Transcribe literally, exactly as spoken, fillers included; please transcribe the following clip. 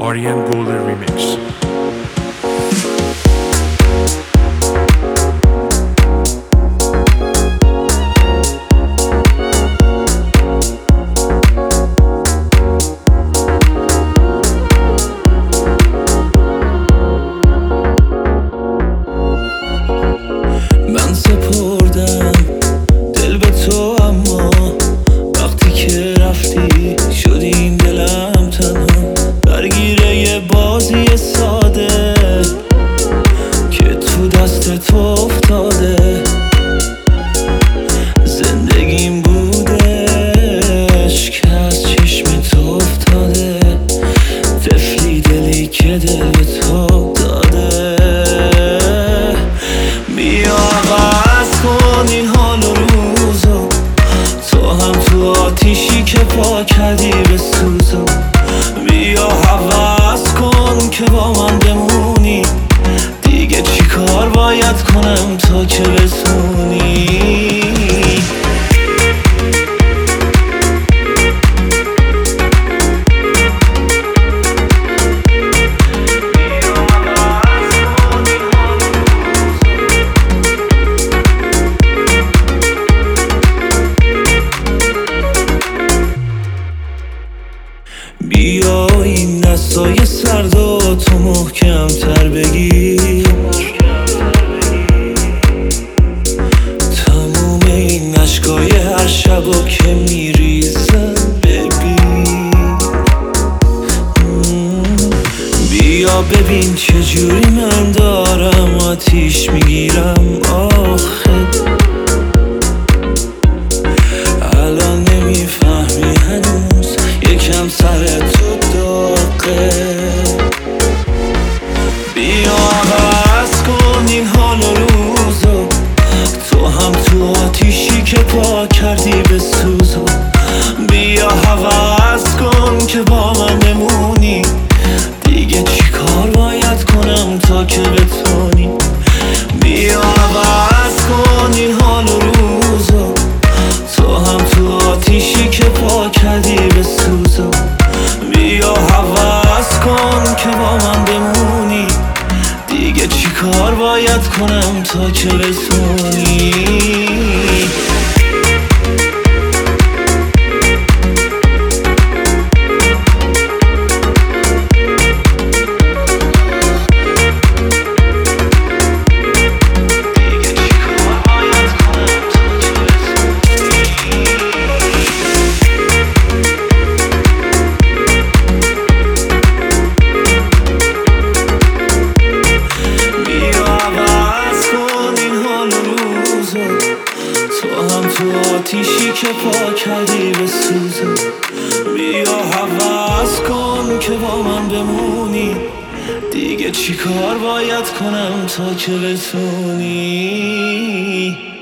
Ariane Golder Remix. من سپردم دل به تو، اما وقتی که رفتی شدی این دلم تنها درگیره یه بازی ساده که تو دست تو افتاده. زندگیم بودش که از چشم تو افتاده، طفلی دلی که دل به تو داده. بیا عوض کن این حال و روزو، تو هم تو آتیشی که پا کردی به سوزو. بیا عوض کن که با من بمونی، دیگه چی کار باید کنم تا که بتونی. بیا این دستای سردو تو محکم تر بگیر، تموم این عشقای هر شبا که میریزن ببین. بیا ببین چجوری من دارم آتیش میگیرم آخه. الان نمیفهمی هنوز یکم سر تو داغه. بیا عوض کن این حال و روزو، تو هم تو آتیشی که پا کردی به سوزو. بیا عوض کن که با من بمونی، دیگه چی کار باید کنم تا که بتونی. بیا عوض کن این حال و روزو، تو هم تو آتیشی که پا کردی به سوزو. بیا عوض کن که با من بمونی، دیگه چی کار باید کنم تا که بتونی. تو آتیشی که پا کردی به سوزو. بیا عوض کن که با من بمونی، دیگه چی کار باید کنم تا که بتونی.